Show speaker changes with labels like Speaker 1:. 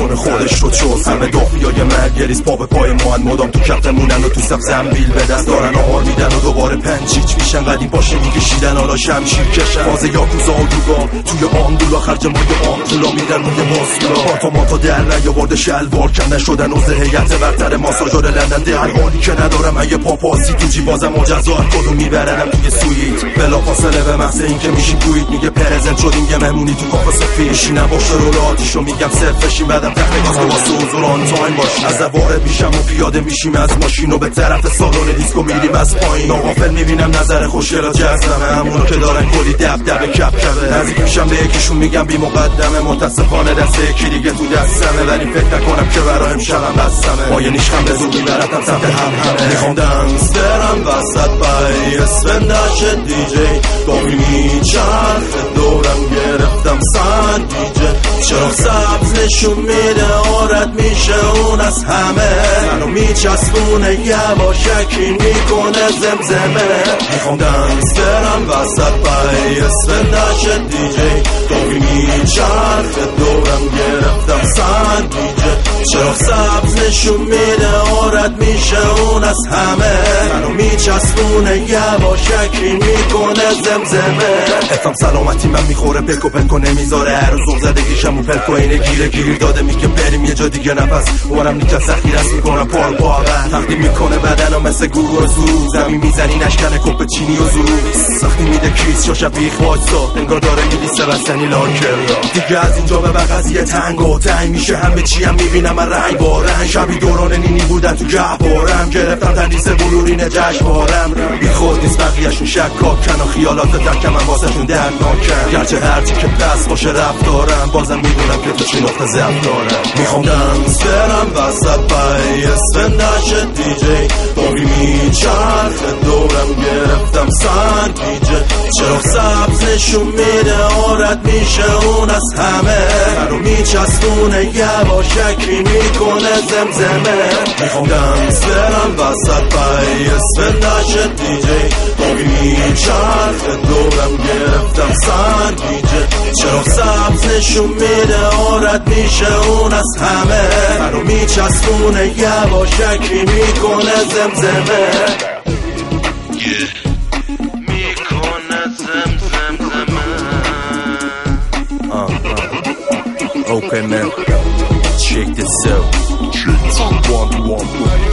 Speaker 1: نکنه خودش رو چوز. همه داخیای مرگریز پا به پای ما مدام تو کفتمونن و تو صف زنبیل به دست دارن آمار میدن و دوباره پنچیچ میشن. قدیم باشه میکشیدن حالا شمشیر کشن. فاز یاکوزا و دوگان توی آمدولا خرج مای آمپولا میدن روی ماسولا. پارتامانتا در نیاورده شلوار کندن شدن عضو هیئت برتر ماساژور لندن. در حالی که ندارم اگه پاپاسی تو جیبازم مجزا کدوم میبرنم توی سویت. بلا فاصله به محض این که میشیم توییت میگه پرزنت شدیم یه مهمونی تو کافه سفید. میشینم با شرول آتیشو میگم صرف بشیم بعدم تخت گاز واسه حضور آن تایم باشیم. از وارد میشم و پیاده میشیم از ماشین و به طرف سالن دیسکو میریم از پایین. ناغافل میبینم نظر خوشگلا جذبه همونو که دارن کلی دبدبه کبکبه. نزدیک میشم به یکیشون میگم بی مقدمه متاسفانه دست یکی دیگه تو دستمه. ولی فکر نکنم که برای امشبم بستمه. پای نیشخم به زور میبرتم سمت همه. میخوام دنگسترم وسط پای اسفنداش دیجی دامی میچرخه دورم گرفتم سندیجه. چرا سبز نشون میده آرد میشه اون از همه. منو میچسبونه یواشکی میکنه زمزمه. میخوام دنگسترم وسط پای اسفنداش دیجی دامی میچرخه دورم گرفتم سندیجه. چرا سبز نشون میده آرد میشه اون از همه. منو میچسبونه یواشکی میکنه زمزمه. افم سلامتی من میخوره پک و پک و نمیذاره. هر روز زدگیشم و پلک و اینه گیر داده میگه بریم یه جا دیگه نفس اونم نیکت سختی رست میکنم پار پا تقدیم میکنه بدنم مثل گروه زرو. زمین میزنی نشکنه کپ چینی و زرو. سختی میده کیس شا شبیخ وایسا انگار داره میلیسه بستنی لاکر دیگه. از اینجا به قضیه تنگ و تنگ میشه همه چی هم میبینم من رنگ با رنگ. شبی دوران نینی بودن تو گهوارم گرفتم تنیس بلورین جشنوارم. بی خود نیست بقیهشون شکاکن و خیالات درک من واسهشون دردناکن. گرچه هرچی که دست باشه رفتارم بازم میدونم که تو چی نقطه ضعف دارم. میخوام دنگسترم وسط پای اسفنداش دیجی دامی میچرخه دورم گرفتم سندیجه. چرا سبز نشون میده آرد میشه اون از همه. منو میچسبونه یواشکی میکنه زمزمه. میخوام دنگسترم وسط پای اسفنداش دیجی دامی میچرخه دورم گرفتم سندیجه. چرا سبز نشون میده آرد میشه اون از همه. منو میچسبونه یواشکی میکنه زمزمه. میکنه زمزمه. Okay man, check this out. 1